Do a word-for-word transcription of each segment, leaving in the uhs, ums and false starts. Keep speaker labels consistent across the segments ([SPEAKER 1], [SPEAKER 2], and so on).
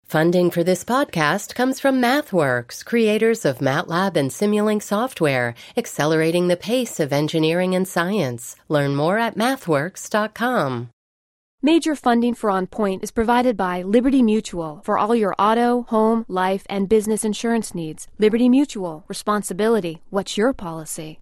[SPEAKER 1] Funding for this podcast comes from MathWorks, creators of MATLAB and Simulink software, accelerating the pace of engineering and science. Learn more at mathworks dot com.
[SPEAKER 2] Major funding for On Point is provided by Liberty Mutual for all your auto, home, life, and business insurance needs. Liberty Mutual. Responsibility. What's your policy?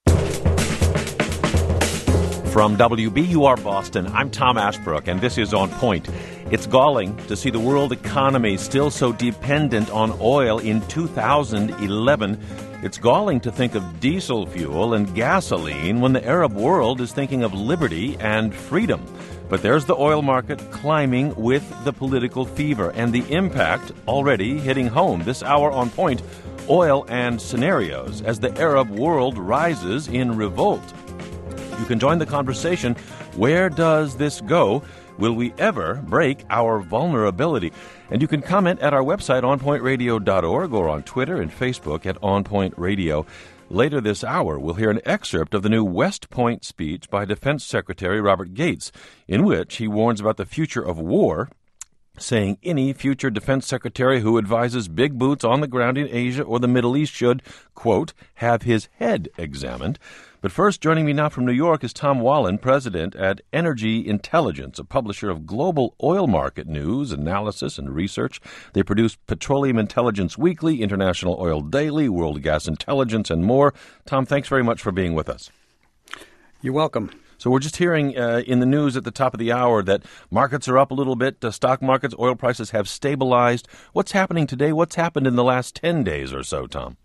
[SPEAKER 3] From W B U R Boston, I'm Tom Ashbrook, and this is On Point. It's galling to see the world economy still so dependent on oil in two thousand eleven. It's galling to think of diesel fuel and gasoline when the Arab world is thinking of liberty and freedom. But there's the oil market climbing with the political fever, and the impact already hitting home. This hour On Point, oil and scenarios as the Arab world rises in revolt. You can join the conversation. Where does this go? Will we ever break our vulnerability? And you can comment at our website, on point radio dot org, or on Twitter and Facebook at On Point Radio. Later this hour, we'll hear an excerpt of the new West Point speech by Defense Secretary Robert Gates, in which he warns about the future of war, saying any future defense secretary who advises big boots on the ground in Asia or the Middle East should, quote, have his head examined. But first, joining me now from New York is Tom Wallen, president at Energy Intelligence, a publisher of global oil market news, analysis, and research. They produce Petroleum Intelligence Weekly, International Oil Daily, World Gas Intelligence, and more. Tom, thanks very much for being with us.
[SPEAKER 4] You're welcome.
[SPEAKER 3] So we're just hearing uh, in the news at the top of the hour that markets are up a little bit, uh, stock markets, oil prices have stabilized. What's happening today? What's happened in the last ten days or so, Tom?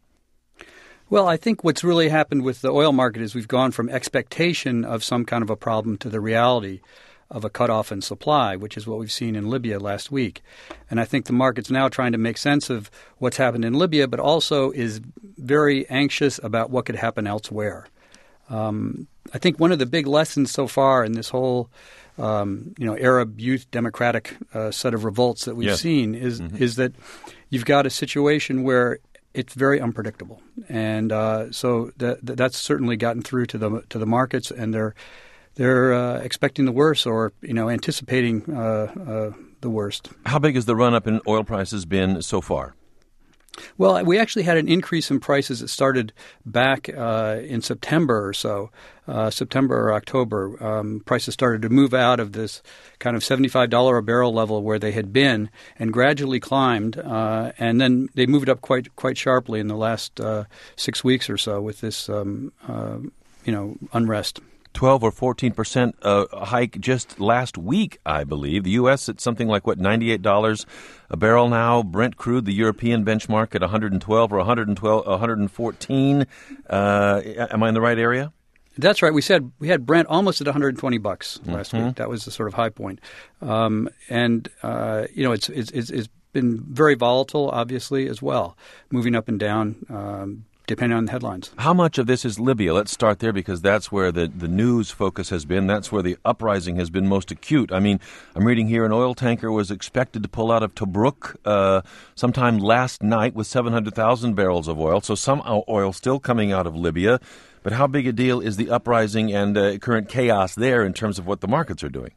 [SPEAKER 4] Well, I think what's really happened with the oil market is we've gone from expectation of some kind of a problem to the reality of a cutoff in supply, which is what we've seen in Libya last week. And I think the market's now trying to make sense of what's happened in Libya, but also is very anxious about what could happen elsewhere. Um, I think one of the big lessons so far in this whole um, you know, Arab Youth Democratic uh, set of revolts that we've yes. seen is mm-hmm. is that you've got a situation where it's very unpredictable, and uh, so that, that's certainly gotten through to the to the markets, and they're they're uh, expecting the worst, or you know, anticipating uh, uh, the worst.
[SPEAKER 3] How big has the run up in oil prices been so far?
[SPEAKER 4] Well, we actually had an increase in prices that started back uh, in September or so, uh, September or October. Um, prices started to move out of this kind of seventy-five dollars a barrel level where they had been and gradually climbed. Uh, and then they moved up quite quite sharply in the last uh, six weeks or so with this, um, uh, you know, unrest.
[SPEAKER 3] twelve or fourteen percent uh, hike just last week, I believe. The U S at something like, what, ninety-eight dollars a barrel now. Brent crude, the European benchmark, at one hundred twelve or one hundred twelve, one hundred fourteen. Uh, am I in the right area?
[SPEAKER 4] That's right. We said we had Brent almost at one hundred twenty bucks last mm-hmm. week. That was the sort of high point. Um, and, uh, you know, it's, it's, it's, it's been very volatile, obviously, as well, moving up and down. Um, depending on the headlines.
[SPEAKER 3] How much of this is Libya? Let's start there because that's where the, the news focus has been. That's where the uprising has been most acute. I mean, I'm reading here an oil tanker was expected to pull out of Tobruk uh, sometime last night with seven hundred thousand barrels of oil. So some oil still coming out of Libya. But how big a deal is the uprising and uh, current chaos there in terms of what the markets are doing?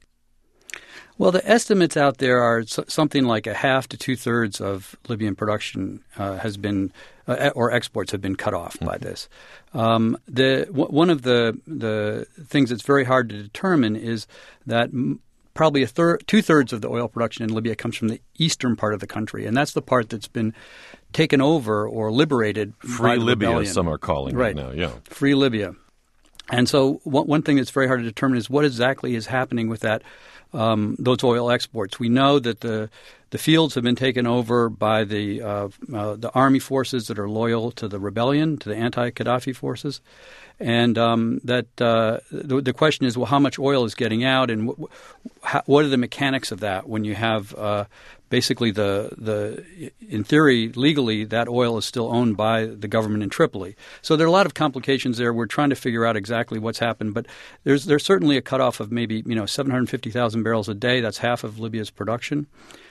[SPEAKER 4] Well, the estimates out there are something like a half to two-thirds of Libyan production uh, has been uh, or exports have been cut off by this. Um, the w- one of the the things that's very hard to determine is that m- probably a third, two-thirds of the oil production in Libya comes from the eastern part of the country, and that's the part that's been taken over or liberated
[SPEAKER 3] Free
[SPEAKER 4] by the
[SPEAKER 3] Libya,
[SPEAKER 4] rebellion.
[SPEAKER 3] Some are calling
[SPEAKER 4] right
[SPEAKER 3] it now. Yeah,
[SPEAKER 4] Free Libya. And so one, one thing that's very hard to determine is what exactly is happening with that. Um, those oil exports. We know that the the fields have been taken over by the uh, uh, the army forces that are loyal to the rebellion, to the anti-Gaddafi forces, and um, that uh, the, the question is, well, how much oil is getting out, and w- how, what are the mechanics of that when you have uh, basically the the in theory legally that oil is still owned by the government in Tripoli. So there are a lot of complications there. We're trying to figure out exactly what's happened, but there's there's certainly a cutoff of maybe you know seven hundred fifty thousand barrels a day. That's half of Libya's production.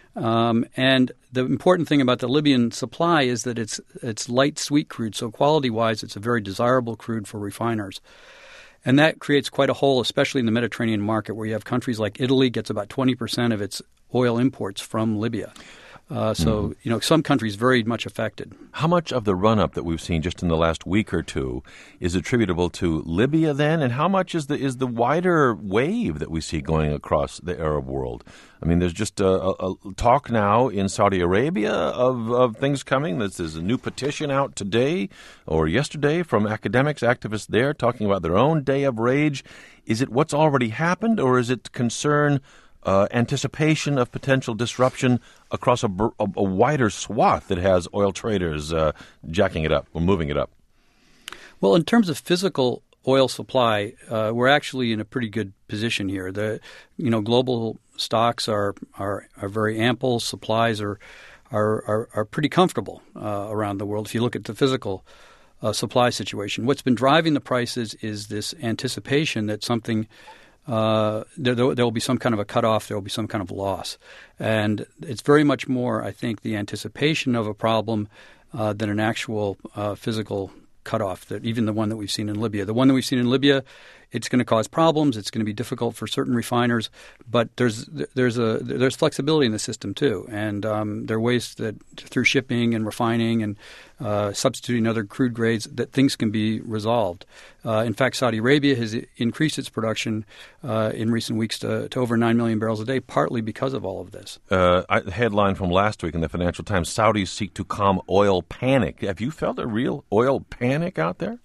[SPEAKER 4] Um, and the important thing about the Libyan supply is that it's it's light sweet crude, so quality-wise it's a very desirable crude for refiners. And that creates quite a hole, especially in the Mediterranean market, where you have countries like Italy gets about twenty percent of its oil imports from Libya. Uh, so, mm-hmm. you know, some countries very much affected.
[SPEAKER 3] How much of the run-up that we've seen just in the last week or two is attributable to Libya then, and how much is the is the wider wave that we see going across the Arab world? I mean, there's just a, a, a talk now in Saudi Arabia of, of things coming. There's, there's a new petition out today or yesterday from academics, activists there, talking about their own day of rage. Is it what's already happened, or is it concern Uh, anticipation of potential disruption across a, a, a wider swath that has oil traders uh, jacking it up or moving it up?
[SPEAKER 4] Well, in terms of physical oil supply, uh, we're actually in a pretty good position here. The you know global stocks are are, are very ample. Supplies are are are, are pretty comfortable uh, around the world. If you look at the physical uh, supply situation, what's been driving the prices is this anticipation that something. Uh, there, there will be some kind of a cutoff. There will be some kind of loss. And it's very much more, I think, the anticipation of a problem uh, than an actual uh, physical cutoff, that even the one that we've seen in Libya. The one that we've seen in Libya, it's going to cause problems. It's going to be difficult for certain refiners. But there's there's a there's flexibility in the system, too. And um, there are ways that through shipping and refining and uh, substituting other crude grades that things can be resolved. Uh, in fact, Saudi Arabia has increased its production uh, in recent weeks to, to over nine million barrels a day, partly because of all of this.
[SPEAKER 3] Uh, a headline from last week in the Financial Times, Saudis seek to calm oil panic. Have you felt a real oil panic out there?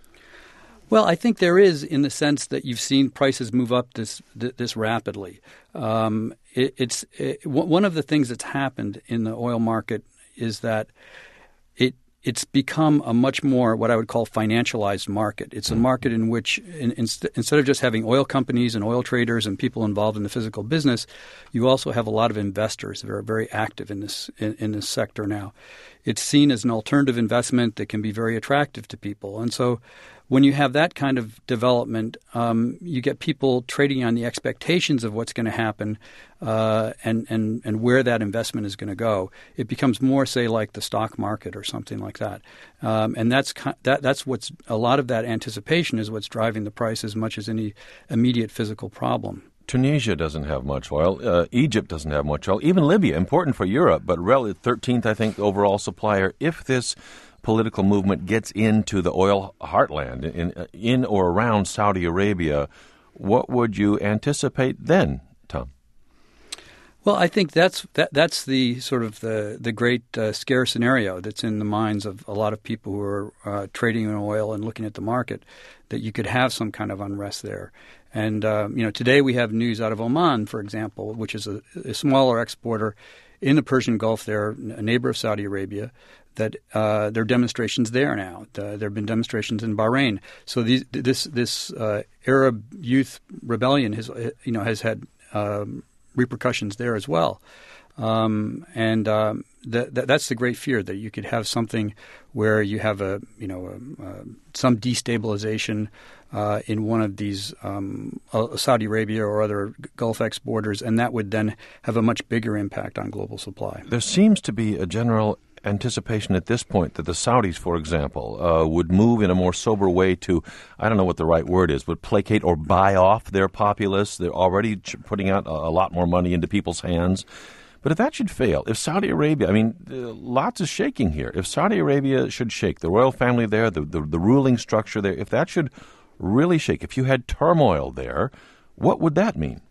[SPEAKER 4] Well, I think there is, in the sense that you've seen prices move up this this rapidly. Um, it, it's it, one of the things that's happened in the oil market is that it it's become a much more what I would call financialized market. It's a market in which in, in, instead of just having oil companies and oil traders and people involved in the physical business, you also have a lot of investors that are very active in this in, in this sector now. It's seen as an alternative investment that can be very attractive to people, and so. When you have that kind of development, um, you get people trading on the expectations of what's going to happen uh, and, and, and where that investment is going to go. It becomes more, say, like the stock market or something like that. Um, and that's that, that's what's a lot of that anticipation is what's driving the price as much as any immediate physical problem.
[SPEAKER 3] Tunisia doesn't have much oil. Uh, Egypt doesn't have much oil. Even Libya, important for Europe, but relative thirteenth, I think, overall supplier. If this political movement gets into the oil heartland, in, in or around Saudi Arabia, what would you anticipate then, Tom?
[SPEAKER 4] Well, I think that's that, that's the sort of the the great uh, scare scenario that's in the minds of a lot of people who are uh, trading in oil and looking at the market, that you could have some kind of unrest there. And uh, you know, today we have news out of Oman, for example, which is a, a smaller exporter in the Persian Gulf. They're a neighbor of Saudi Arabia. That uh, there are demonstrations there now. Uh, there have been demonstrations in Bahrain. So these, this this uh, Arab youth rebellion has you know has had um, repercussions there as well, um, and um, that, that, that's the great fear, that you could have something where you have a you know a, a, some destabilization uh, in one of these um, uh, Saudi Arabia or other Gulf exporters, and that would then have a much bigger impact on global supply.
[SPEAKER 3] There seems to be a general anticipation at this point that the Saudis, for example, uh, would move in a more sober way to, I don't know what the right word is, would placate or buy off their populace. They're already ch- putting out a, a lot more money into people's hands. But if that should fail, if Saudi Arabia, I mean, uh, lots is shaking here. If Saudi Arabia should shake, the royal family there, the, the, the ruling structure there, if that should really shake, if you had turmoil there, what would that mean?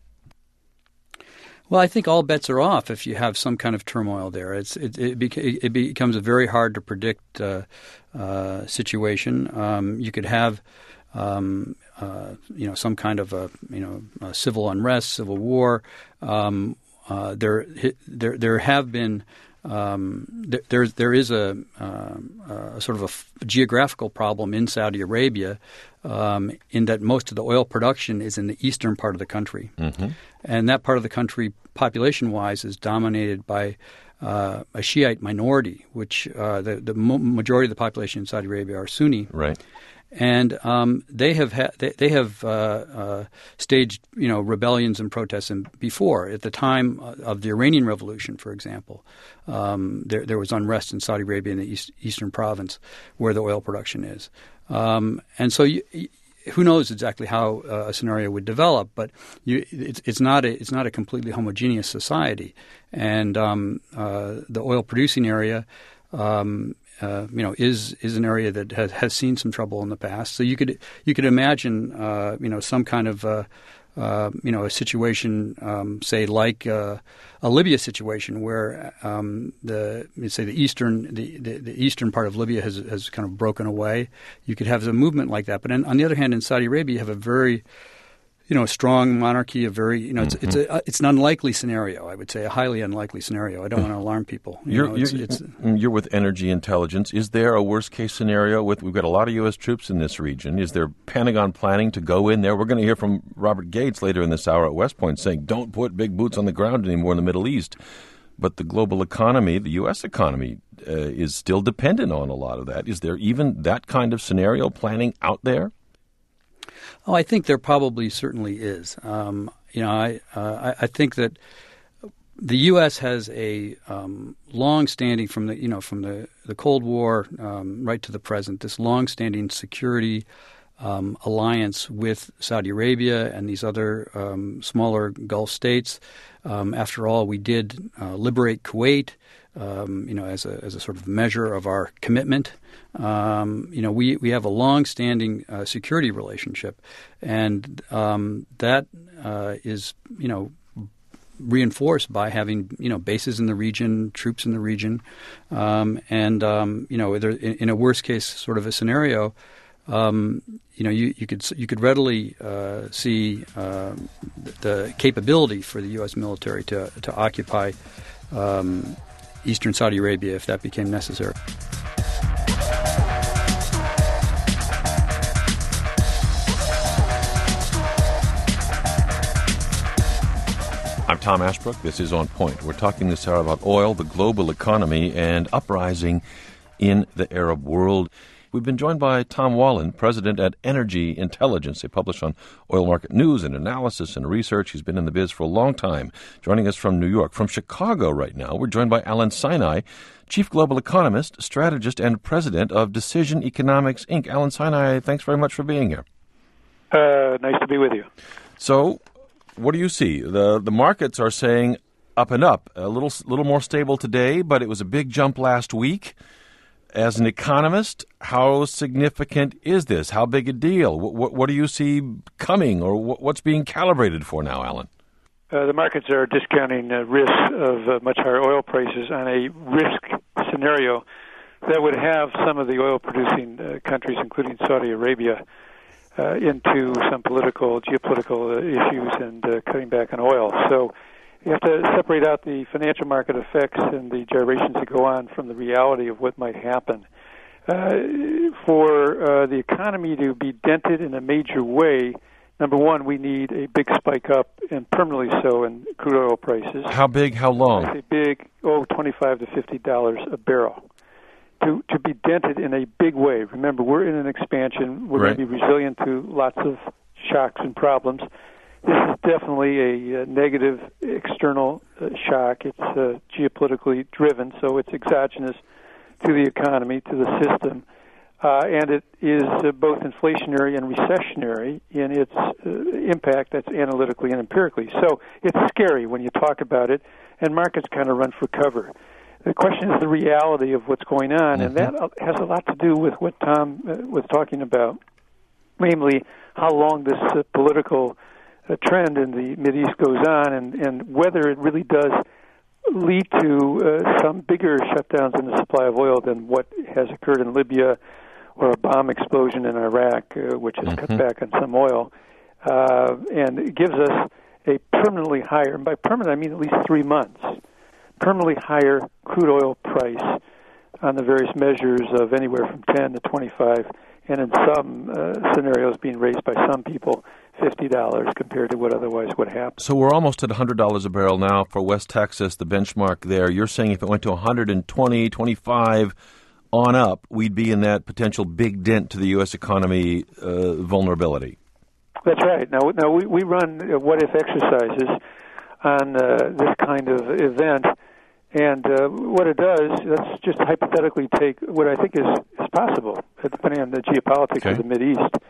[SPEAKER 4] Well, I think all bets are off if you have some kind of turmoil there. It's it it, beca- it becomes a very hard to predict uh, uh, situation. Um, you could have um, uh, you know some kind of a you know a civil unrest, civil war. Um, uh, there there there have been. Um, there, there, there is a, uh, a sort of a f- geographical problem in Saudi Arabia um, in that most of the oil production is in the eastern part of the country. Mm-hmm. And that part of the country, population-wise, is dominated by uh, a Shiite minority, which uh, the, the mo- majority of the population in Saudi Arabia are Sunni.
[SPEAKER 3] Right.
[SPEAKER 4] And um, they have ha- they, they have uh, uh, staged you know rebellions and protests in, before. At the time of the Iranian Revolution, for example, um, there there was unrest in Saudi Arabia in the east, eastern province where the oil production is. Um, and so you, who knows exactly how uh, a scenario would develop? But you, it's, it's not a it's not a completely homogeneous society, and um, uh, the oil producing area. Um, Uh, you know, is is an area that has, has seen some trouble in the past. So you could you could imagine, uh, you know, some kind of, uh, uh, you know, a situation, um, say like uh, a Libya situation, where um, the say the eastern the, the, the eastern part of Libya has has kind of broken away. You could have a movement like that. But in, on the other hand, in Saudi Arabia, you have a very You know, a strong monarchy, a very, you know, it's mm-hmm. it's a it's an unlikely scenario. I would say a highly unlikely scenario. I don't want to alarm people. You
[SPEAKER 3] you're,
[SPEAKER 4] know, it's,
[SPEAKER 3] you're,
[SPEAKER 4] it's,
[SPEAKER 3] you're with energy intelligence. Is there a worst case scenario? With we've got a lot of U S troops in this region. Is there Pentagon planning to go in there? We're going to hear from Robert Gates later in this hour at West Point saying, "Don't put big boots on the ground anymore in the Middle East." But the global economy, the U S economy, uh, is still dependent on a lot of that. Is there even that kind of scenario planning out there?
[SPEAKER 4] Oh, I think there probably certainly is. Um, you know, I, uh, I I think that the U S has a um, long-standing from the you know from the, the Cold War um, right to the present, this long-standing security um, alliance with Saudi Arabia and these other um, smaller Gulf states. Um, after all, we did uh, liberate Kuwait. Um, you know, as a as a sort of measure of our commitment. Um, you know, we, we have a long-standing uh, security relationship, and um, that uh, is, you know, reinforced by having, you know, bases in the region, troops in the region, um, and um, you know, there, in, in a worst-case sort of a scenario, um, you know, you, you could you could readily uh, see uh, the capability for the U S military to to occupy Um, Eastern Saudi Arabia if that became necessary.
[SPEAKER 3] I'm Tom Ashbrook. This is On Point. We're talking this hour about oil, the global economy, and uprising in the Arab world. We've been joined by Tom Wallin, president at Energy Intelligence. They publish on oil market news and analysis and research. He's been in the biz for a long time. Joining us from New York. From Chicago right now, we're joined by Alan Sinai, chief global economist, strategist, and president of Decision Economics, Incorporated. Alan Sinai, thanks very much for being here.
[SPEAKER 5] Uh, nice to be with you.
[SPEAKER 3] So, what do you see? The the markets are saying up and up. A little little more stable today, but it was a big jump last week. As an economist, how significant is this? How big a deal? What, what, what do you see coming, or what, what's being calibrated for now, Alan?
[SPEAKER 5] Uh, the markets are discounting uh, risks of uh, much higher oil prices on a risk scenario that would have some of the oil-producing uh, countries, including Saudi Arabia, uh, into some political, geopolitical uh, issues and uh, cutting back on oil. So you have to separate out the financial market effects and the gyrations that go on from the reality of what might happen. Uh, for uh, the economy to be dented in a major way, number one, we need a big spike up, and permanently so, in crude oil prices.
[SPEAKER 3] How big, how long?
[SPEAKER 5] I say big, oh, twenty-five to fifty dollars a barrel. To to be dented in a big way. Remember, we're in an expansion. We're
[SPEAKER 3] right.
[SPEAKER 5] going to be resilient to lots of shocks and problems. This is definitely a, a negative external uh, shock. It's uh, geopolitically driven, so it's exogenous to the economy, to the system, uh, and it is uh, both inflationary and recessionary in its uh, impact. That's analytically and empirically. So it's scary when you talk about it, and markets kind of run for cover. The question is the reality of what's going on, mm-hmm. and that has a lot to do with what Tom uh, was talking about, namely how long this uh, political uh, trend in the Mideast goes on, and, and whether it really does lead to uh, some bigger shutdowns in the supply of oil than what has occurred in Libya or a bomb explosion in Iraq, uh, which has mm-hmm. cut back on some oil, uh, and it gives us a permanently higher, and by permanent I mean at least three months, permanently higher crude oil price on the various measures of anywhere from ten to twenty-five, and in some uh, scenarios being raised by some people fifty dollars compared to what otherwise would happen.
[SPEAKER 3] So we're almost at one hundred dollars a barrel now for West Texas, the benchmark there. You're saying if it went to one hundred twenty, twenty-five on up, we'd be in that potential big dent to the U S economy uh, vulnerability.
[SPEAKER 5] That's right. Now, now we, we run what-if exercises on uh, this kind of event, and uh, what it does, let's just hypothetically take what I think is, is possible, depending on the geopolitics okay. of the Mideast.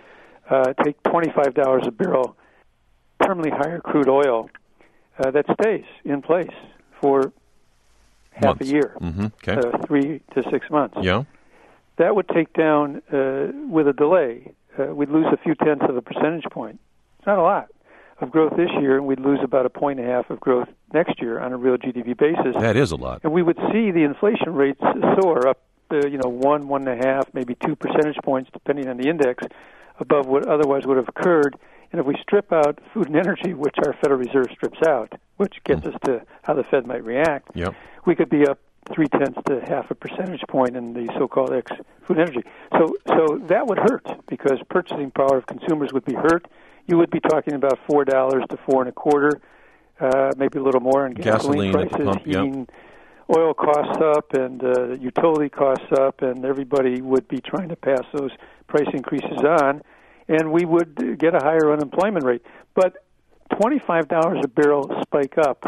[SPEAKER 5] uh, take twenty-five dollars a barrel permanently higher crude oil uh, that stays in place for half
[SPEAKER 3] Months.
[SPEAKER 5] a year,
[SPEAKER 3] Mm-hmm. Okay.
[SPEAKER 5] uh, three to six months.
[SPEAKER 3] Yeah.
[SPEAKER 5] That would take down, uh, with a delay, uh, we'd lose a few tenths of a percentage point. It's not a lot of growth this year, and we'd lose about a point and a half of growth next year on a real G D P basis.
[SPEAKER 3] That is a lot.
[SPEAKER 5] And we would see the inflation rates soar up, uh, you know, one, one and a half, maybe two percentage points, depending on the index, above what otherwise would have occurred. And if we strip out food and energy, which our Federal Reserve strips out, which gets mm. us to how the Fed might react,
[SPEAKER 3] yep.
[SPEAKER 5] we could be up three-tenths to half a percentage point in the so-called ex-food energy. So so that would hurt because purchasing power of consumers would be hurt. You would be talking about four dollars to four and a quarter, uh, maybe a little more on gasoline,
[SPEAKER 3] gasoline
[SPEAKER 5] prices,
[SPEAKER 3] pump,
[SPEAKER 5] heating,
[SPEAKER 3] yep.
[SPEAKER 5] oil costs up, and uh, utility costs up, and everybody would be trying to pass those price increases on, and we would get a higher unemployment rate. But twenty-five dollars a barrel spike up,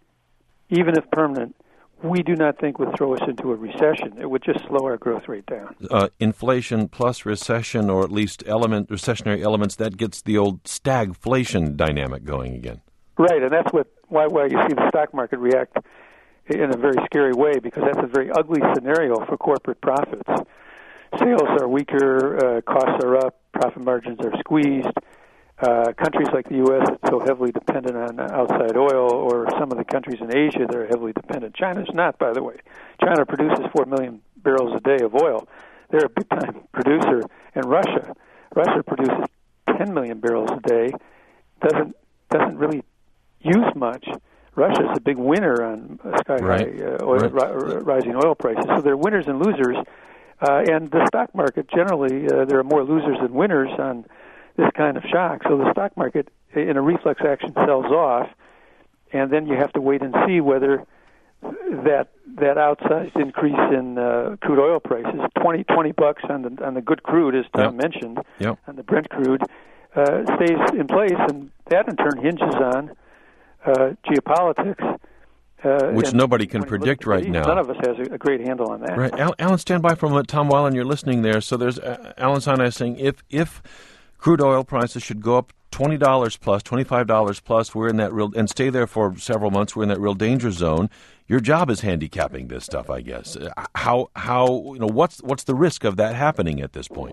[SPEAKER 5] even if permanent, we do not think would throw us into a recession. It would just slow our growth rate down.
[SPEAKER 3] Uh, inflation plus recession, or at least element recessionary elements, that gets the old stagflation dynamic going again.
[SPEAKER 5] Right, and that's what why why you see the stock market react in a very scary way, because that's a very ugly scenario for corporate profits. Sales are weaker, uh, costs are up, profit margins are squeezed. Uh, countries like the U S are so heavily dependent on outside oil, or some of the countries in Asia that are heavily dependent. China's not, by the way. China produces four million barrels a day of oil. They're a big-time producer. And Russia, Russia produces ten million barrels a day, doesn't doesn't really use much. Russia's a big winner on sky-high
[SPEAKER 3] right.
[SPEAKER 5] uh, oil,
[SPEAKER 3] right.
[SPEAKER 5] ri- rising oil prices. So they're winners and losers. Uh, and the stock market, generally, uh, there are more losers than winners on this kind of shock. So the stock market, in a reflex action, sells off, and then you have to wait and see whether that that outsized increase in uh, crude oil prices, twenty, twenty bucks on the on the good crude, as Tom
[SPEAKER 3] yep.
[SPEAKER 5] mentioned,
[SPEAKER 3] yep.
[SPEAKER 5] on the Brent crude, uh, stays in place, and that in turn hinges on uh, geopolitics. Uh,
[SPEAKER 3] Which nobody can predict right
[SPEAKER 5] East,
[SPEAKER 3] now.
[SPEAKER 5] None of us has a, a great handle on that.
[SPEAKER 3] Right, Al- Alan, stand by for a moment. Tom Weiland, you're listening there. So there's uh, Alan Sinai saying if if crude oil prices should go up twenty dollars plus, twenty-five dollars plus, we're in that real, and stay there for several months, we're in that real danger zone. Your job is handicapping this stuff, I guess. How, how, you know, what's what's the risk of that happening at this point?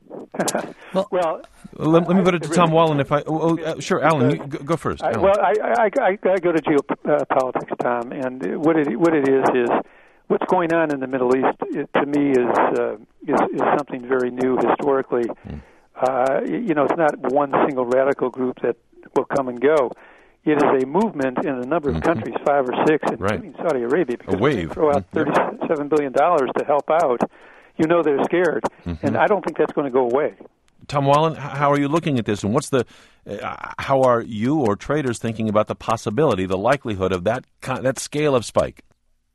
[SPEAKER 5] well, well
[SPEAKER 3] let, let me
[SPEAKER 5] I,
[SPEAKER 3] go to Tom Weiland. If I, oh, oh, sure, Alan, you go, go first.
[SPEAKER 5] I, well, I, I, I, I go to geopolitics, Tom, and what it what it is is what's going on in the Middle East. It, to me, is, uh, is is something very new historically. Mm. Uh, you know, it's not one single radical group that will come and go. It is a movement in a number of mm-hmm. countries, five or six, including right. Saudi Arabia, because
[SPEAKER 3] a wave.
[SPEAKER 5] they throw out thirty-seven billion dollars to help out. You know they're scared, mm-hmm. and I don't think that's going to go away.
[SPEAKER 3] Tom Weiland, how are you looking at this, and what's the, uh, how are you or traders thinking about the possibility, the likelihood of that that scale of spike?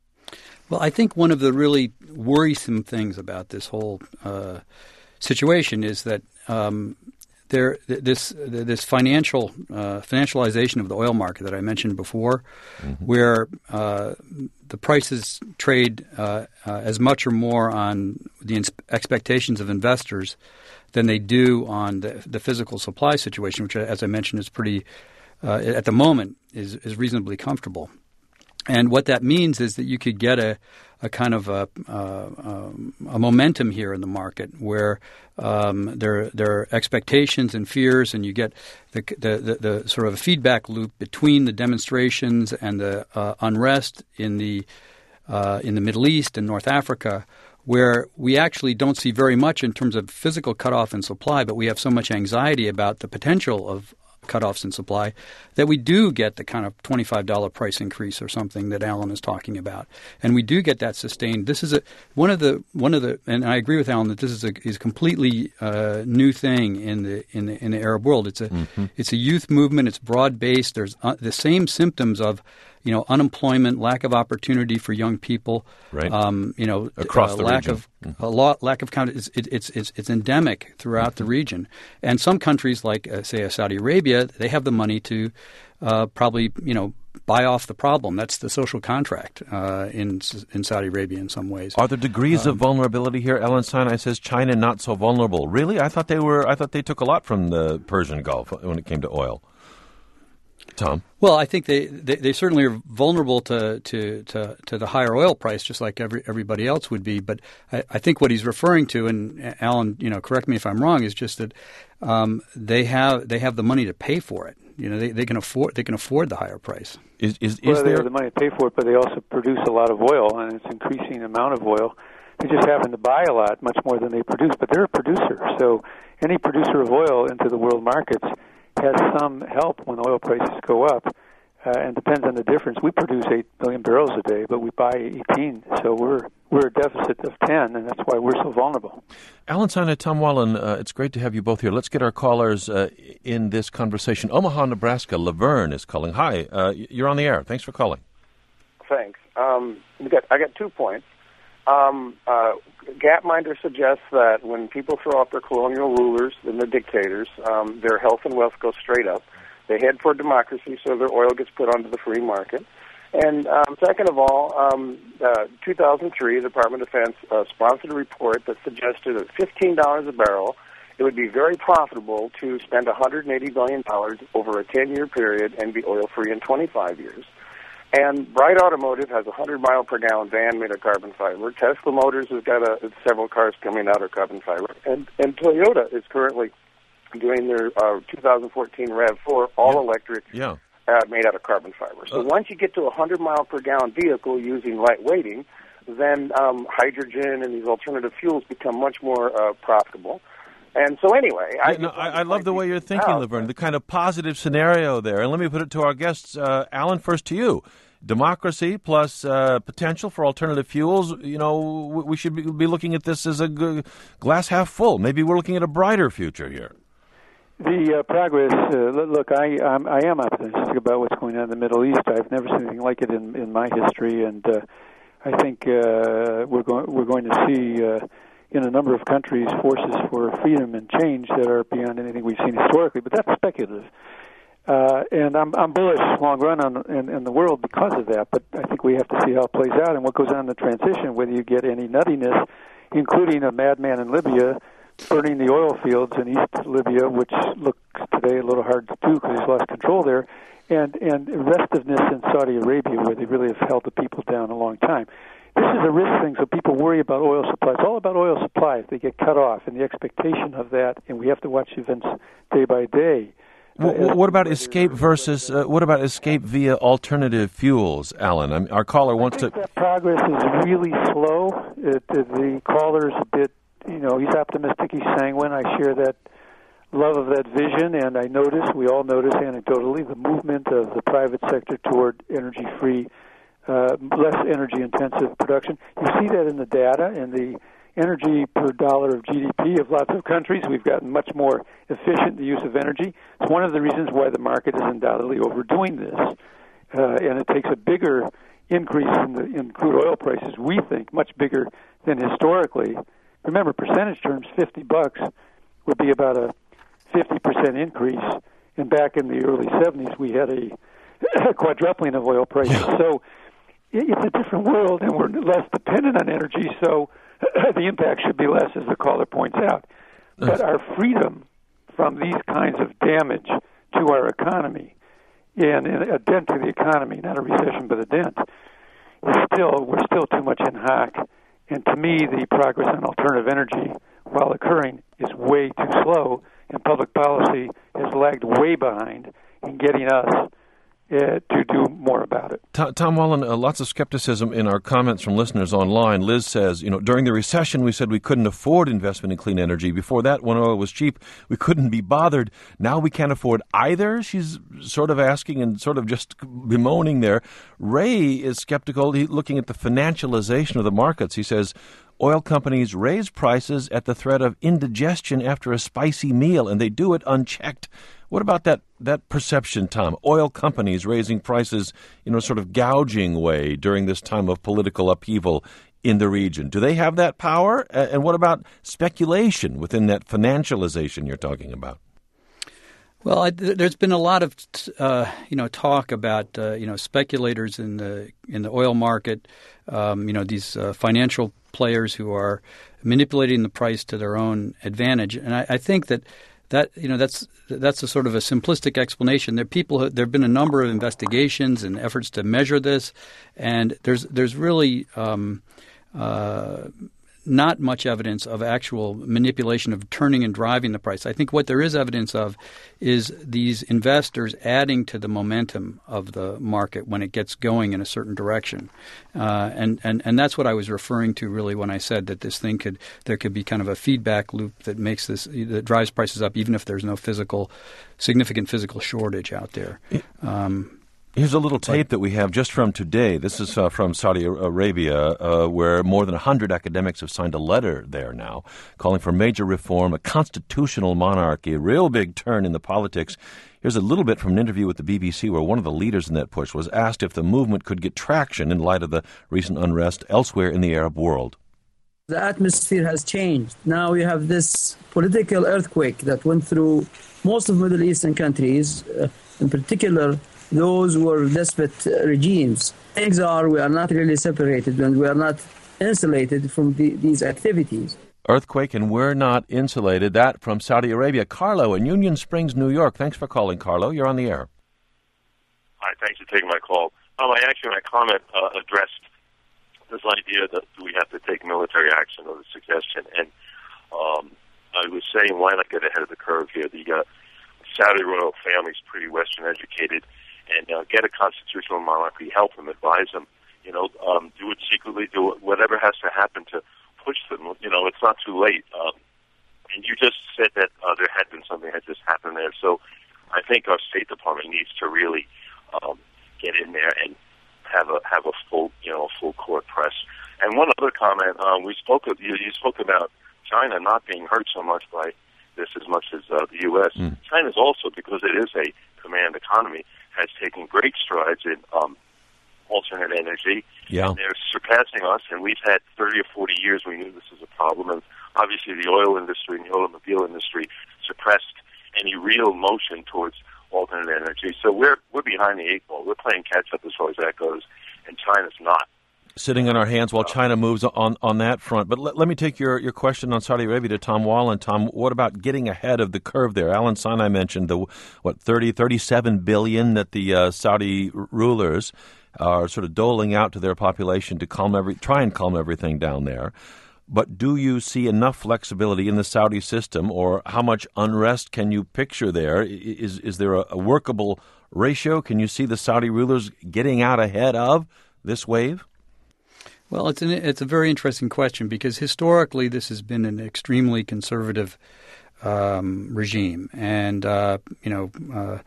[SPEAKER 4] Well, I think one of the really worrisome things about this whole uh, situation is that um, there this this financial uh, financialization of the oil market that I mentioned before, mm-hmm. where uh, the prices trade uh, uh, as much or more on the ins- expectations of investors than they do on the, the physical supply situation, which, as I mentioned, is pretty uh, at the moment is is reasonably comfortable. And what that means is that you could get a, a kind of a, uh, um, a momentum here in the market where um, there there are expectations and fears, and you get the, the, the, the sort of a feedback loop between the demonstrations and the uh, unrest in the uh, in the Middle East and North Africa, where we actually don't see very much in terms of physical cutoff in supply, but we have so much anxiety about the potential of cutoffs in supply that we do get the kind of twenty-five dollars price increase or something that Alan is talking about, and we do get that sustained. This is a one of the one of the, and I agree with Alan that this is a is a completely uh, new thing in the in the in the Arab world. It's a mm-hmm. it's a youth movement. It's broad based. There's uh, the same symptoms of you know unemployment, lack of opportunity for young people,
[SPEAKER 3] right?
[SPEAKER 4] Um, you know,
[SPEAKER 3] across
[SPEAKER 4] uh,
[SPEAKER 3] the
[SPEAKER 4] lack
[SPEAKER 3] region.
[SPEAKER 4] of mm-hmm. a lot lack of count. It's it, it's it's it's endemic throughout mm-hmm. the region, and some countries like uh, say Saudi Arabia, they have the money to uh, probably you know buy off the problem. That's the social contract uh, in in Saudi Arabia in some ways.
[SPEAKER 3] Are there degrees um, of vulnerability here? Ellen Sinai says China not so vulnerable. Really? I thought they were. I thought they took a lot from the Persian Gulf when it came to oil. Tom?
[SPEAKER 4] Well, I think they, they, they certainly are vulnerable to, to, to, to the higher oil price, just like every, everybody else would be. But I, I think what he's referring to, and Alan, you know, correct me if I'm wrong, is just that um, they have they have the money to pay for it. You know, they, they can afford they can afford the higher price.
[SPEAKER 3] Is is, is
[SPEAKER 5] well,
[SPEAKER 3] there
[SPEAKER 5] they have the money to pay for it, but they also produce a lot of oil, and it's increasing amount of oil. They just happen to buy a lot, much more than they produce. But they're a producer, so any producer of oil into the world markets has some help when oil prices go up, uh, and depends on the difference. We produce eight million barrels a day, but we buy eighteen, so we're we're a deficit of ten, and that's why we're so vulnerable.
[SPEAKER 3] Alan Sinai, Tom Wallen, uh, it's great to have you both here. Let's get our callers uh, in this conversation. Omaha, Nebraska, Laverne is calling. Hi, uh, you're on the air. Thanks for calling.
[SPEAKER 6] Thanks. Um, we got, I got two points. Um, uh, Gapminder suggests that when people throw off their colonial rulers and their dictators, um, their health and wealth go straight up. They head for democracy, so their oil gets put onto the free market. And um, second of all, um, uh, two thousand three, the Department of Defense uh, sponsored a report that suggested at fifteen dollars a barrel, it would be very profitable to spend one hundred eighty billion dollars over a ten-year period and be oil-free in twenty-five years. And Bright Automotive has a one hundred mile per gallon van made of carbon fiber. Tesla Motors has got a, several cars coming out of carbon fiber. And, and Toyota is currently doing their uh, two thousand fourteen RAV four all-electric
[SPEAKER 3] yeah.
[SPEAKER 6] uh, made out of carbon fiber. So uh, once you get to a one hundred mile per gallon vehicle using light weighting, then um, hydrogen and these alternative fuels become much more uh, profitable. And so anyway,
[SPEAKER 3] yeah,
[SPEAKER 6] I,
[SPEAKER 3] no, I, I love the way you're thinking, out. Laverne, the kind of positive scenario there. And let me put it to our guests. Uh, Alan, first to you. Democracy plus uh, potential for alternative fuels, you know, we should be looking at this as a g- glass half full. Maybe we're looking at a brighter future here.
[SPEAKER 5] The uh, progress, uh, look, I I'm, I am optimistic about what's going on in the Middle East. I've never seen anything like it in, in my history, and uh, I think uh, we're going we're going to see uh, in a number of countries forces for freedom and change that are beyond anything we've seen historically. But that's speculative. Uh, and I'm, I'm bullish long run on in, in the world because of that, but I think we have to see how it plays out and what goes on in the transition, whether you get any nuttiness, including a madman in Libya burning the oil fields in East Libya, which looks today a little hard to do because he's lost control there, and, and restiveness in Saudi Arabia, where they really have held the people down a long time. This is a risk thing, so people worry about oil supply. It's all about oil supply if they get cut off, and the expectation of that, and we have to watch events day by day.
[SPEAKER 3] Well, what about escape versus, uh, what about escape via alternative fuels, Alan? I mean, our caller wants
[SPEAKER 5] I think
[SPEAKER 3] to...
[SPEAKER 5] that progress is really slow. It, it, the caller's a bit, you know, he's optimistic, he's sanguine. I share that love of that vision, and I notice, we all notice anecdotally, the movement of the private sector toward energy-free, uh, less energy-intensive production. You see that in the data, in the energy per dollar of G D P of lots of countries. We've gotten much more efficient in the use of energy. It's one of the reasons why the market is undoubtedly overdoing this. Uh, and it takes a bigger increase in, the, in crude oil prices, we think, much bigger than historically. Remember, percentage terms, fifty bucks would be about a fifty percent increase. And back in the early seventies, we had a quadrupling of oil prices.
[SPEAKER 3] Yeah.
[SPEAKER 5] So it's a different world, and we're less dependent on energy, so the impact should be less, as the caller points out. But our freedom from these kinds of damage to our economy, and a dent to the economy, not a recession, but a dent, is still, we're still too much in hock. And to me, the progress on alternative energy, while occurring, is way too slow, and public policy has lagged way behind in getting us Uh, to do more about it.
[SPEAKER 3] Tom Wallen, uh, lots of skepticism in our comments from listeners online. Liz says, you know, during the recession, we said we couldn't afford investment in clean energy. Before that, when oil was cheap, we couldn't be bothered. Now we can't afford either. She's sort of asking and sort of just bemoaning there. Ray is skeptical, he, looking at the financialization of the markets. He says, oil companies raise prices at the threat of indigestion after a spicy meal, and they do it unchecked. What about that, that perception, Tom? Oil companies raising prices in a sort of gouging way during this time of political upheaval in the region. Do they have that power? And what about speculation within that financialization you're talking about?
[SPEAKER 4] Well, I, there's been a lot of uh, you know talk about uh, you know speculators in the in the oil market, um, you know these uh, financial players who are manipulating the price to their own advantage, and I, I think that that you know that's that's a sort of a simplistic explanation. There people there have been a number of investigations and efforts to measure this, and there's there's really um, uh, not much evidence of actual manipulation of turning and driving the price. I think what there is evidence of is these investors adding to the momentum of the market when it gets going in a certain direction. Uh, and, and, and that's what I was referring to really when I said that this thing could – there could be kind of a feedback loop that makes this – that drives prices up even if there's no physical – significant physical shortage out there. Um
[SPEAKER 3] Here's a little tape that we have just from today. This is uh, from Saudi Arabia, uh, where more than one hundred academics have signed a letter there now calling for major reform, a constitutional monarchy, a real big turn in the politics. Here's a little bit from an interview with the B B C where one of the leaders in that push was asked if the movement could get traction in light of the recent unrest elsewhere in the Arab world.
[SPEAKER 7] The atmosphere has changed. Now you have this political earthquake that went through most of Middle Eastern countries, uh, in particular those were despot regimes. Things are, we are not really separated and we are not insulated from the, these activities.
[SPEAKER 3] Earthquake and we're not insulated. That from Saudi Arabia. Carlo in Union Springs, New York. Thanks for calling, Carlo. You're on the air.
[SPEAKER 8] Hi, thanks for taking my call. Um, I actually, my comment uh, addressed this idea that we have to take military action or the suggestion. And um, I was saying, why not get ahead of the curve here? The uh, Saudi royal family is pretty Western educated. And uh, get a constitutional monarchy, help them, advise them, you know, um, do it secretly, do it, whatever has to happen to push them. You know, it's not too late. Um, and you just said that uh, there had been something that just happened there. So I think our State Department needs to really um, get in there and have a have a full, you know, full court press. And one other comment, um, we spoke of, you, you spoke about China not being hurt so much by this as much as uh, the U S Mm. China's also, because it is a command economy, has taken great strides in um, alternate energy.
[SPEAKER 3] Yeah.
[SPEAKER 8] They're surpassing us, and we've had thirty or forty years we knew this was a problem. And obviously the oil industry and the automobile industry suppressed any real motion towards alternate energy. So we're we're behind the eight ball. We're playing catch-up as far as that goes, and China's not.
[SPEAKER 3] Sitting on our hands while China moves on, on that front. But let, let me take your, your question on Saudi Arabia to Tom Wallen. Tom, what about getting ahead of the curve there? Alan Sinai mentioned the, what, thirty, thirty-seven billion that the uh, Saudi rulers are sort of doling out to their population to calm every, try and calm everything down there. But do you see enough flexibility in the Saudi system, or how much unrest can you picture there? Is, is there a, a workable ratio? Can you see the Saudi rulers getting out ahead of this wave?
[SPEAKER 4] Well, it's an, it's a very interesting question because historically this has been an extremely conservative um, regime, and uh, you know, uh,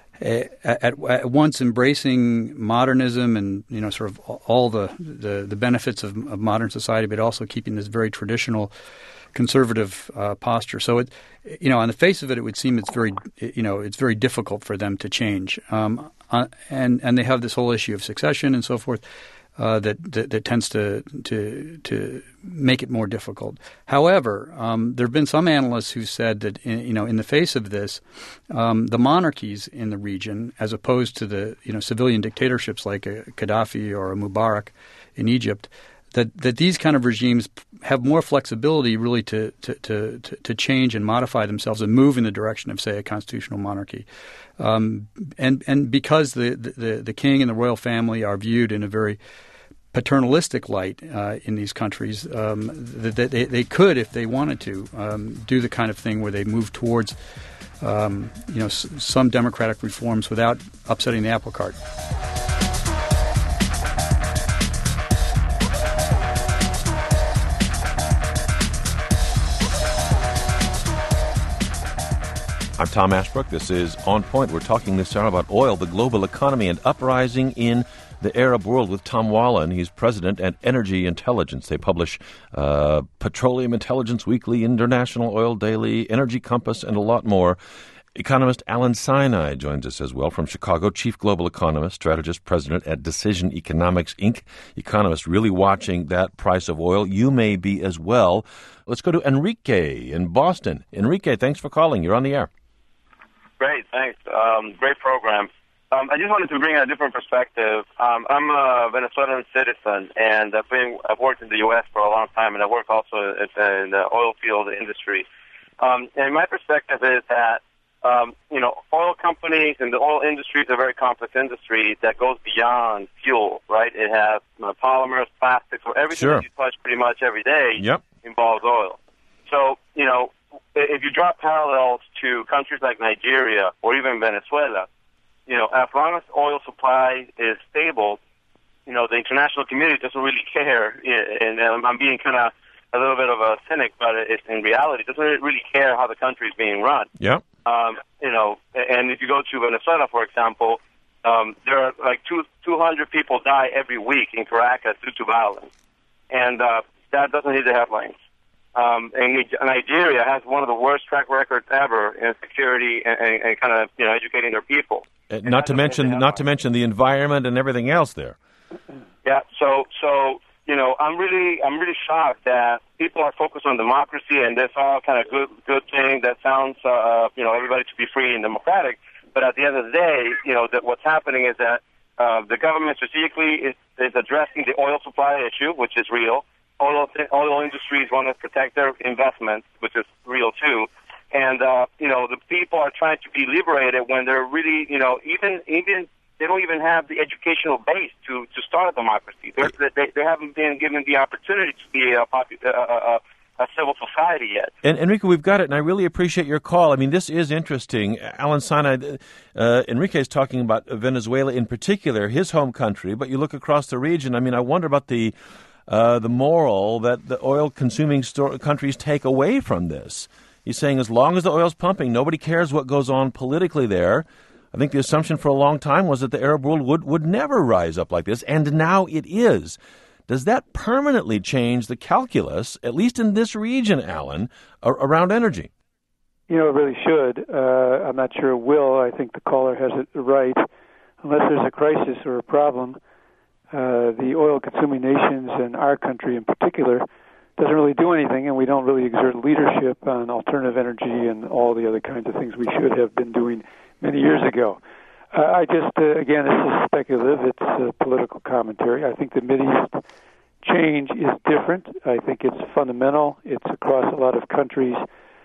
[SPEAKER 4] at, at once embracing modernism and you know, sort of all the the, the benefits of, of modern society, but also keeping this very traditional conservative uh, posture. So it, you know, on the face of it, it would seem it's very, you know, it's very difficult for them to change, um, uh, and and they have this whole issue of succession and so forth. Uh, that, that that tends to to to make it more difficult. However, um, there have been some analysts who said that in, you know in the face of this, um, the monarchies in the region, as opposed to the you know civilian dictatorships like a Gaddafi or a Mubarak in Egypt, that, that these kind of regimes have more flexibility really to to, to to change and modify themselves and move in the direction of, say, a constitutional monarchy. Um, and and because the, the the king and the royal family are viewed in a very paternalistic light uh, in these countries, um, that they, they could, if they wanted to, um, do the kind of thing where they move towards um, you know s- some democratic reforms without upsetting the apple cart.
[SPEAKER 3] I'm Tom Ashbrook. This is On Point. We're talking this hour about oil, the global economy, and uprising in the Arab world with Tom Wallen. He's president at Energy Intelligence. They publish uh, Petroleum Intelligence Weekly, International Oil Daily, Energy Compass, and a lot more. Economist Alan Sinai joins us as well from Chicago, chief global economist, strategist, president at Decision Economics, Incorporated. Economist really watching that price of oil. You may be as well. Let's go to Enrique in Boston. Enrique, thanks for calling. You're on the air.
[SPEAKER 9] Great, thanks. Um, great program. Um, I just wanted to bring a different perspective. Um, I'm a Venezuelan citizen, and I've, been, I've worked in the U S for a long time, and I work also in the oil field industry. Um, and my perspective is that, um, you know, oil companies and the oil industry is a very complex industry that goes beyond fuel, right? It has you know, polymers, plastics, or everything
[SPEAKER 3] sure.
[SPEAKER 9] that you touch pretty much every day
[SPEAKER 3] yep.
[SPEAKER 9] involves oil. So, you know, if you draw parallels to countries like Nigeria or even Venezuela, you know, as long as oil supply is stable, you know, the international community doesn't really care. And I'm being kind of a little bit of a cynic, but it's in reality, doesn't really care how the country is being run.
[SPEAKER 3] Yeah.
[SPEAKER 9] Um, you know, and if you go to Venezuela, for example, um, there are like two, 200 people die every week in Caracas due to violence. And uh, that doesn't need the headlines. Um, and Nigeria has one of the worst track records ever in security and, and, and kind of, you know, educating their people.
[SPEAKER 3] Uh, not to mention, not to mention the environment and everything else there.
[SPEAKER 9] Yeah. So, so you know, I'm really, I'm really shocked that people are focused on democracy and this all kind of good, good thing that sounds, uh, you know, everybody to be free and democratic. But at the end of the day, you know, that what's happening is that uh, the government strategically is, is addressing the oil supply issue, which is real. Oil, oil industries want to protect their investments, which is real too. And, uh, you know, the people are trying to be liberated when they're really, you know, even, even, they don't even have the educational base to, to start a democracy. They're, they, they haven't been given the opportunity to be a, popu- a, a, a civil society yet.
[SPEAKER 3] And Enrique, we've got it, and I really appreciate your call. I mean, this is interesting. Alan Sinai, uh, Enrique is talking about Venezuela in particular, his home country, but you look across the region, I mean, I wonder about the Uh, the moral that the oil-consuming sto- countries take away from this. He's saying as long as the oil's pumping, nobody cares what goes on politically there. I think the assumption for a long time was that the Arab world would, would never rise up like this, and now it is. Does that permanently change the calculus, at least in this region, Alan, ar- around energy?
[SPEAKER 5] You know, it really should. Uh, I'm not sure it will. I think the caller has it right. Unless there's a crisis or a problem, Uh, the oil-consuming nations and our country in particular doesn't really do anything, and we don't really exert leadership on alternative energy and all the other kinds of things we should have been doing many years ago. Uh, I just, uh, again, this is speculative. It's uh, political commentary. I think the Mideast change is different. I think it's fundamental. It's across a lot of countries,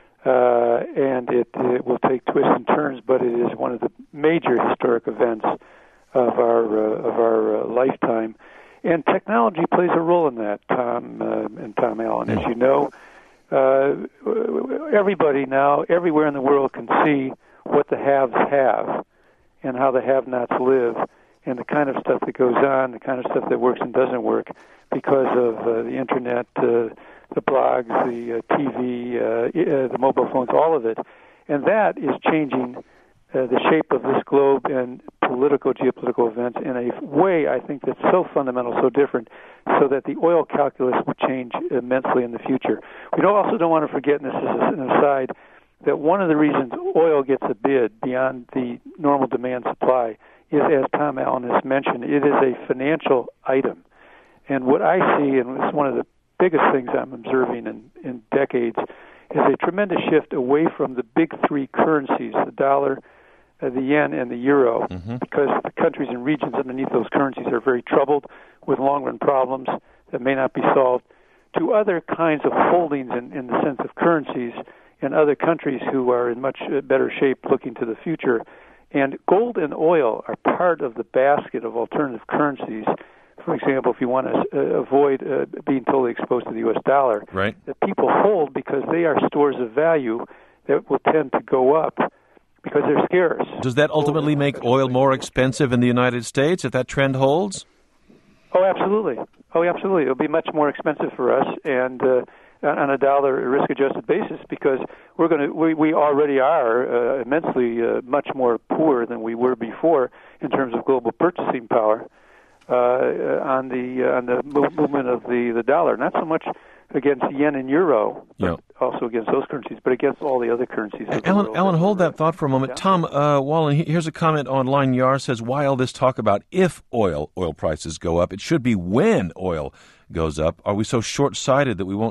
[SPEAKER 5] uh, and it, it will take twists and turns, but it is one of the major historic events of our uh, of our uh, lifetime, and technology plays a role in that. Tom uh, and Tom Allen, as you know, uh, everybody now, everywhere in the world, can see what the haves have and how the have-nots live, and the kind of stuff that goes on, the kind of stuff that works and doesn't work, because of uh, the internet, uh, the blogs, the uh, T V, uh, uh, the mobile phones, all of it, and that is changing Uh, the shape of this globe and political, geopolitical events in a way, I think, that's so fundamental, so different, so that the oil calculus will change immensely in the future. We don't, also don't want to forget, and this is an aside, that one of the reasons oil gets a bid beyond the normal demand supply is, as Tom Allen has mentioned, it is a financial item. And what I see, and it's one of the biggest things I'm observing in, in decades, is a tremendous shift away from the big three currencies, the dollar, Uh, the yen and the euro, mm-hmm. because the countries and regions underneath those currencies are very troubled with long-run problems that may not be solved, to other kinds of holdings in, in the sense of currencies in other countries who are in much better shape looking to the future. And gold and oil are part of the basket of alternative currencies. For example, if you want to uh, avoid uh, being totally exposed to the U S dollar,
[SPEAKER 3] right.
[SPEAKER 5] that people hold because they are stores of value that will tend to go up because they're scarce.
[SPEAKER 3] Does that ultimately make oil more expensive in the United States if that trend holds?
[SPEAKER 5] Oh, absolutely. Oh, absolutely. It'll be much more expensive for us, and uh, on a dollar risk-adjusted basis, because we're going to we, we already are uh, immensely uh, much more poor than we were before in terms of global purchasing power uh, on the uh, on the movement of the, the dollar. Not so much against yen and euro, but
[SPEAKER 3] yep.
[SPEAKER 5] also against those currencies, but against all the other currencies.
[SPEAKER 3] Alan, Alan, hold that thought for a moment. Tom uh, Wallen, here's a comment online. Yar says, why all this talk about if oil oil prices go up? It should be when oil goes up. Are we so short-sighted that we won't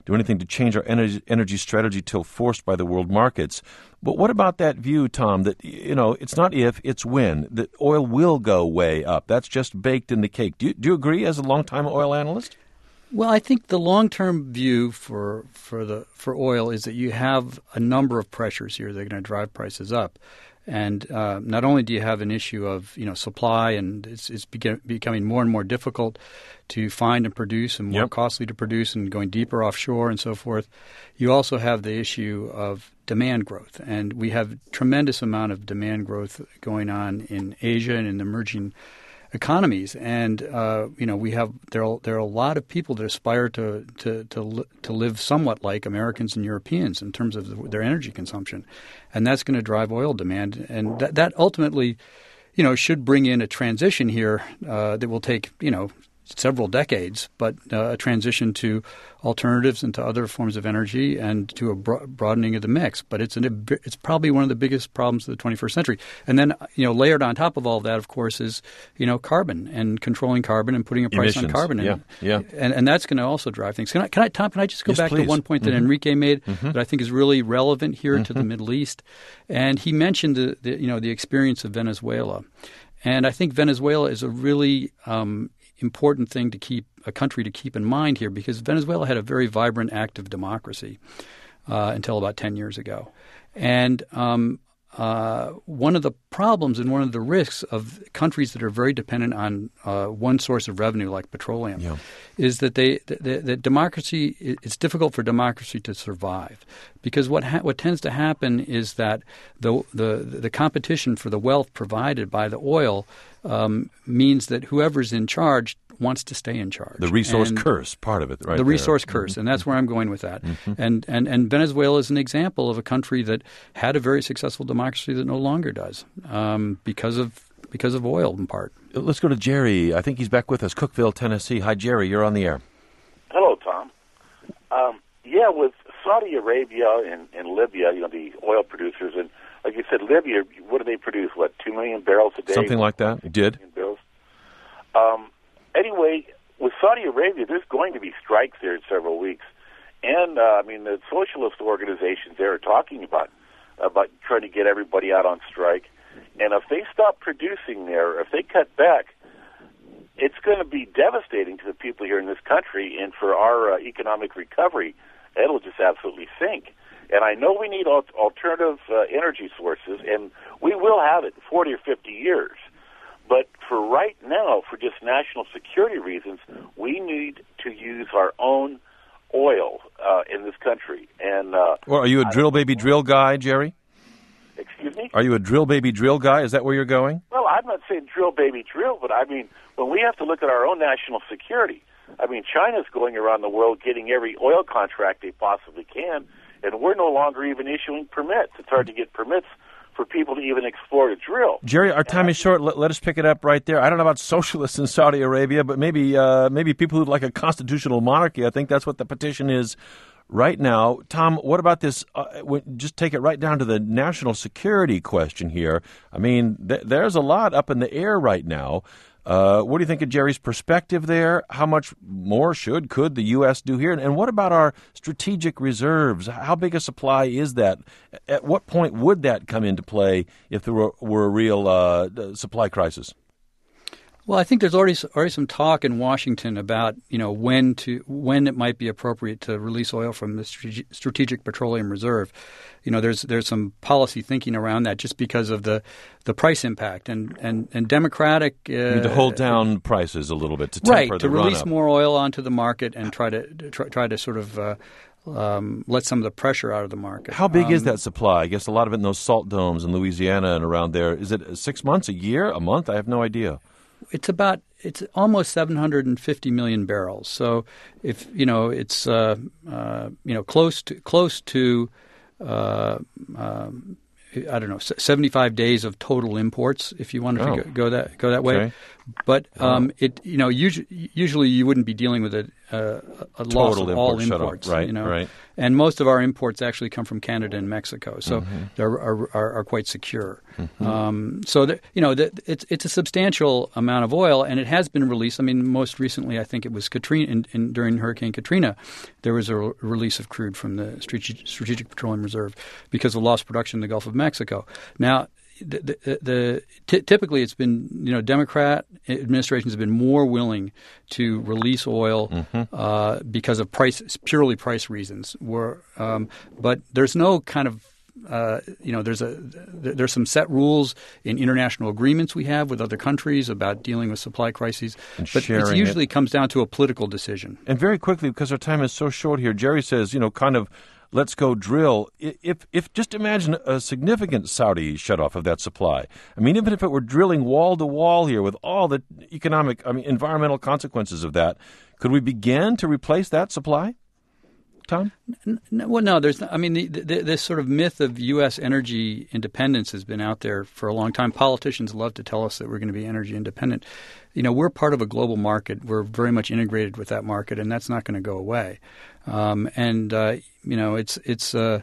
[SPEAKER 3] do anything to change our energy, energy strategy till forced by the world markets. But what about that view, Tom, that, you know, it's not if, it's when, that oil will go way up? That's just baked in the cake. Do you, do you agree as a longtime oil analyst?
[SPEAKER 4] Well, I think the long-term view for for the for oil is that you have a number of pressures here that are going to drive prices up. And uh, not only do you have an issue of, you know, supply, and it's, it's begin, becoming more and more difficult to find and produce and more
[SPEAKER 3] yep.
[SPEAKER 4] costly to produce and going deeper offshore and so forth, you also have the issue of demand growth. And we have tremendous amount of demand growth going on in Asia and in emerging economies, and uh, you know we have there are, there are a lot of people that aspire to to to, li- to live somewhat like Americans and Europeans in terms of the, their energy consumption, and that's going to drive oil demand, and that that ultimately, you know, should bring in a transition here uh, that will take you know several decades, but uh, a transition to alternatives and to other forms of energy and to a bro- broadening of the mix. But it's an, it's probably one of the biggest problems of the twenty-first century. And then, you know, layered on top of all of that, of course, is, you know, carbon and controlling carbon and putting a price
[SPEAKER 3] Emissions.
[SPEAKER 4] on carbon. And,
[SPEAKER 3] yeah, yeah.
[SPEAKER 4] And, and that's going to also drive things. Can I, can I, Tom, can I just go
[SPEAKER 3] yes,
[SPEAKER 4] back
[SPEAKER 3] please.
[SPEAKER 4] to one point that
[SPEAKER 3] mm-hmm.
[SPEAKER 4] Enrique made
[SPEAKER 3] mm-hmm.
[SPEAKER 4] that I think is really relevant here
[SPEAKER 3] mm-hmm.
[SPEAKER 4] to the Middle East? And he mentioned, the, the you know, the experience of Venezuela. And I think Venezuela is a really um, important thing to keep a country to keep in mind here, because Venezuela had a very vibrant, active democracy uh, until about ten years ago. And um, uh, one of the problems and one of the risks of countries that are very dependent on uh, one source of revenue, like petroleum,
[SPEAKER 3] yeah.
[SPEAKER 4] is that they that, that democracy it's difficult for democracy to survive, because what ha- what tends to happen is that the the the competition for the wealth provided by the oil um, means that whoever's in charge wants to stay in charge.
[SPEAKER 3] The resource
[SPEAKER 4] and
[SPEAKER 3] curse, part of it, right?
[SPEAKER 4] The
[SPEAKER 3] there.
[SPEAKER 4] resource curse,
[SPEAKER 3] mm-hmm.
[SPEAKER 4] and that's where I'm going with that.
[SPEAKER 3] Mm-hmm.
[SPEAKER 4] And, and and Venezuela is an example of a country that had a very successful democracy that no longer does um, because of because of oil in part.
[SPEAKER 3] Let's go to Jerry. I think he's back with us, Cookeville, Tennessee. Hi, Jerry. You're on the air.
[SPEAKER 10] Hello, Tom. Um, yeah, with Saudi Arabia and, and Libya, you know, the oil producers, and like you said, Libya, what do they produce? What, two million barrels a day?
[SPEAKER 3] Something like that. It did.
[SPEAKER 10] Barrels. Um, anyway, with Saudi Arabia, there's going to be strikes there in several weeks. And, uh, I mean, the socialist organizations there are talking about about trying to get everybody out on strike. And if they stop producing there, if they cut back, it's going to be devastating to the people here in this country, and for our uh, economic recovery, it'll just absolutely sink. And I know we need al- alternative uh, energy sources, and we will have it in forty or fifty years. But for right now, for just national security reasons, we need to use our own oil uh, in this country. And uh,
[SPEAKER 3] well, are you a drill baby drill guy, Jerry?
[SPEAKER 10] Excuse me?
[SPEAKER 3] Are you a drill baby drill guy? Is that where you're going?
[SPEAKER 10] Well, I'm not saying drill baby drill, but I mean, when we have to look at our own national security, I mean, China's going around the world getting every oil contract they possibly can, and we're no longer even issuing permits. It's hard to get permits for people to even explore to drill.
[SPEAKER 3] Jerry, our time is short. Let, let us pick it up right there. I don't know about socialists in Saudi Arabia, but maybe uh, maybe people who like a constitutional monarchy. I think that's what the petition is right now. Tom, what about this? Uh, just take it right down to the national security question here. I mean, th- there's a lot up in the air right now. Uh, what do you think of Jerry's perspective there? How much more should, could the U S do here? And what about our strategic reserves? How big a supply is that? At what point would that come into play if there were, were a real uh, supply crisis?
[SPEAKER 4] Well, I think there's already already some talk in Washington about, you know, when to when it might be appropriate to release oil from the Strategic Petroleum Reserve. You know, there's there's some policy thinking around that just because of the, the price impact and and and Democratic uh,
[SPEAKER 3] you need to hold down prices a little bit to
[SPEAKER 4] temper
[SPEAKER 3] temper
[SPEAKER 4] right
[SPEAKER 3] the
[SPEAKER 4] to release
[SPEAKER 3] run-up.
[SPEAKER 4] more oil onto the market and try to try, try to sort of uh, um, let some of the pressure out of the market.
[SPEAKER 3] How big
[SPEAKER 4] um,
[SPEAKER 3] is that supply? I guess a lot of it in those salt domes in Louisiana and around there. Is it six months, a year, a month? I have no idea.
[SPEAKER 4] It's about it's almost seven hundred fifty million barrels. So if you know it's uh, uh, you know close to close to uh, um, I don't know seventy-five days of total imports if you wanted
[SPEAKER 3] oh.
[SPEAKER 4] to go, go that go that way.
[SPEAKER 3] Okay.
[SPEAKER 4] But um, it you know usually usually you wouldn't be dealing with it uh, a
[SPEAKER 3] Total
[SPEAKER 4] loss of
[SPEAKER 3] import
[SPEAKER 4] all
[SPEAKER 3] shut off.
[SPEAKER 4] imports.
[SPEAKER 3] Right,
[SPEAKER 4] you know?
[SPEAKER 3] right.
[SPEAKER 4] And most of our imports actually come from Canada and Mexico, so
[SPEAKER 3] Mm-hmm.
[SPEAKER 4] they are, are, are quite secure.
[SPEAKER 3] Mm-hmm.
[SPEAKER 4] Um, so that, you know, that it's it's a substantial amount of oil, and it has been released. I mean, most recently, I think it was Katrina in, in, during Hurricane Katrina, there was a re- release of crude from the Strategic, Strategic Petroleum Reserve because of lost production in the Gulf of Mexico. Now, the, the, the t- typically it's been, you know, Democrat administrations have been more willing to release oil
[SPEAKER 3] Mm-hmm.
[SPEAKER 4] uh, because of price, purely price reasons. Were, um, but there's no kind of Uh, you know, there's a there's some set rules in international agreements we have with other countries about dealing with supply crises,
[SPEAKER 3] And
[SPEAKER 4] but
[SPEAKER 3] sharing
[SPEAKER 4] it usually
[SPEAKER 3] it.
[SPEAKER 4] comes down to a political decision.
[SPEAKER 3] And very quickly, because our time is so short here, Jerry says, you know, kind of, let's go drill. I- If, if just imagine a significant Saudi shutoff of that supply. I mean, even if it were drilling wall to wall here with all the economic, I mean, environmental consequences of that, could we begin to replace that supply? Tom?
[SPEAKER 4] No, well, no, there's. I mean, the, the, this sort of myth of U S energy independence has been out there for a long time. Politicians love to tell us that we're going to be energy independent. You know, we're part of a global market. We're very much integrated with that market, and that's not going to go away. Um, and uh, you know, it's it's. Uh,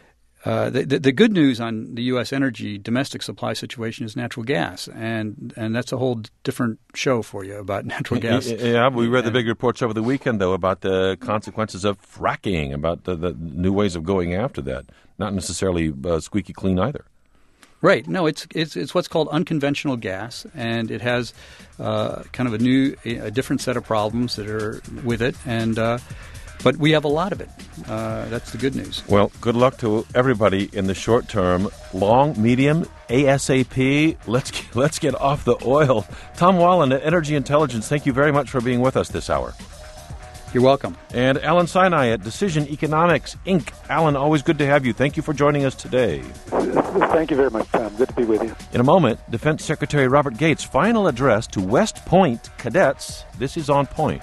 [SPEAKER 4] Uh, the, the, the good news on the U S energy domestic supply situation is natural gas, and and that's a whole different show for you about natural gas.
[SPEAKER 3] Yeah, we read the big reports over the weekend, though, about the consequences of fracking, about the, the new ways of going after that. Not necessarily uh, squeaky clean either.
[SPEAKER 4] Right. No, it's it's it's what's called unconventional gas, and it has uh, kind of a new, a different set of problems that are with it, and. Uh, But we have a lot of it. Uh, that's the good news.
[SPEAKER 3] Well, good luck to everybody in the short term. Long, medium, ASAP. Let's get, let's get off the oil. Tom Wallen at Energy Intelligence, thank you very much for being with us this hour.
[SPEAKER 4] You're welcome.
[SPEAKER 3] And Alan Sinai at Decision Economics, Incorporated. Alan, always good to have you. Thank you for joining us today.
[SPEAKER 5] Thank you very much, Tom. Good to be with you.
[SPEAKER 3] In a moment, Defense Secretary Robert Gates' final address to West Point cadets. This is On Point.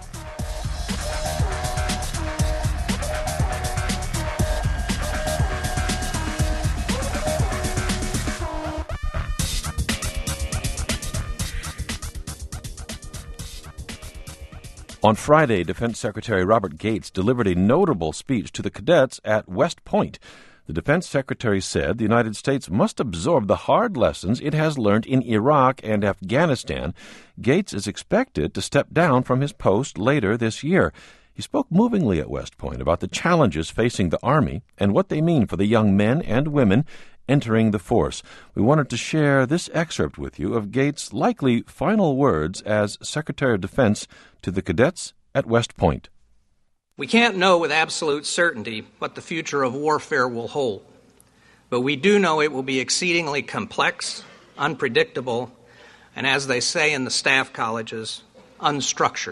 [SPEAKER 3] On Friday, Defense Secretary Robert Gates delivered a notable speech to the cadets at West Point. The Defense Secretary said the United States must absorb the hard lessons it has learned in Iraq and Afghanistan. Gates is expected to step down from his post later this year. He spoke movingly at West Point about the challenges facing the Army and what they mean for the young men and women entering the force. We wanted to share this excerpt with you of Gates' likely final words as Secretary of Defense to the cadets at West Point.
[SPEAKER 11] We can't know with absolute certainty what the future of warfare will hold, but we do know it will be exceedingly complex, unpredictable, and, as they say in the staff colleges, unstructured.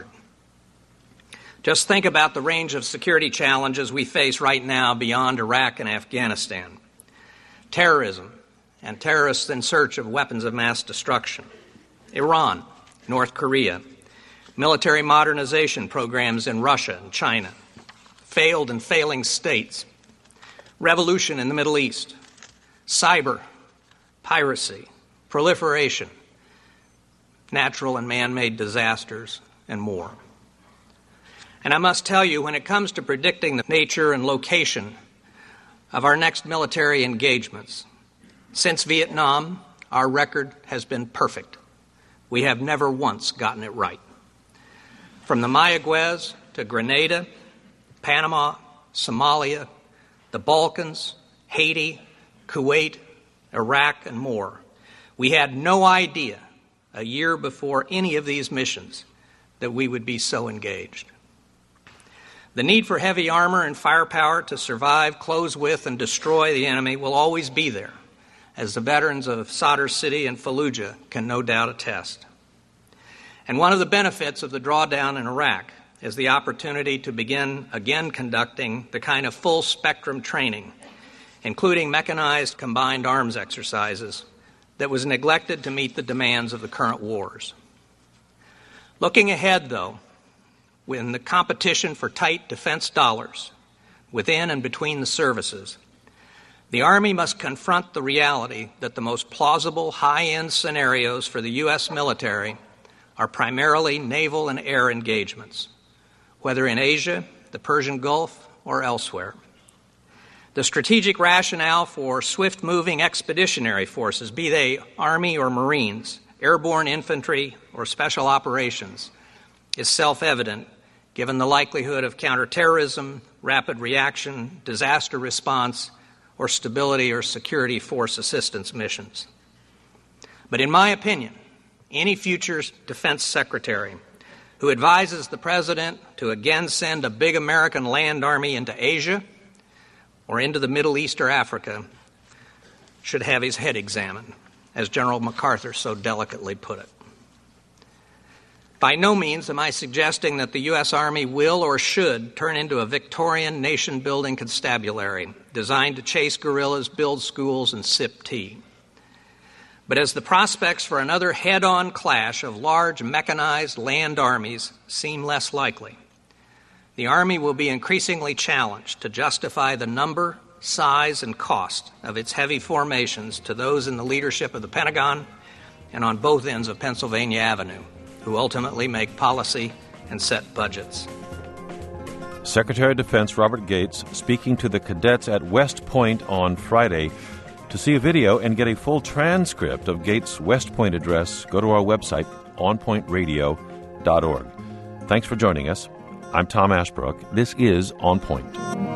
[SPEAKER 11] Just think about the range of security challenges we face right now beyond Iraq and Afghanistan. Terrorism and terrorists in search of weapons of mass destruction. Iran, North Korea, military modernization programs in Russia and China, failed and failing states, revolution in the Middle East, cyber, piracy, proliferation, natural and man-made disasters, and more. And I must tell you, when it comes to predicting the nature and location of our next military engagements, since Vietnam, our record has been perfect. We have never once gotten it right. From the Mayaguez to Grenada, Panama, Somalia, the Balkans, Haiti, Kuwait, Iraq, and more, we had no idea a year before any of these missions that we would be so engaged. The need for heavy armor and firepower to survive, close with, and destroy the enemy will always be there, as the veterans of Sadr City and Fallujah can no doubt attest. And one of the benefits of the drawdown in Iraq is the opportunity to begin again conducting the kind of full-spectrum training, including mechanized combined arms exercises, that was neglected to meet the demands of the current wars. Looking ahead, though, when the competition for tight defense dollars within and between the services, the Army must confront the reality that the most plausible high-end scenarios for the U S military are primarily naval and air engagements, whether in Asia, the Persian Gulf, or elsewhere. The strategic rationale for swift-moving expeditionary forces, be they Army or Marines, airborne infantry, or special operations, is self-evident given the likelihood of counterterrorism, rapid reaction, disaster response, or stability or security force assistance missions. But in my opinion, any future defense secretary who advises the president to again send a big American land army into Asia or into the Middle East or Africa should have his head examined, as General MacArthur so delicately put it. By no means am I suggesting that the U S. Army will or should turn into a Victorian nation-building constabulary designed to chase guerrillas, build schools, and sip tea. But as the prospects for another head-on clash of large mechanized land armies seem less likely, the Army will be increasingly challenged to justify the number, size, and cost of its heavy formations to those in the leadership of the Pentagon and on both ends of Pennsylvania Avenue, who ultimately make policy and set budgets.
[SPEAKER 3] Secretary of Defense Robert Gates speaking to the cadets at West Point on Friday. To see a video and get a full transcript of Gates' West Point address, go to our website, on point radio dot org. Thanks for joining us. I'm Tom Ashbrook. This is On Point.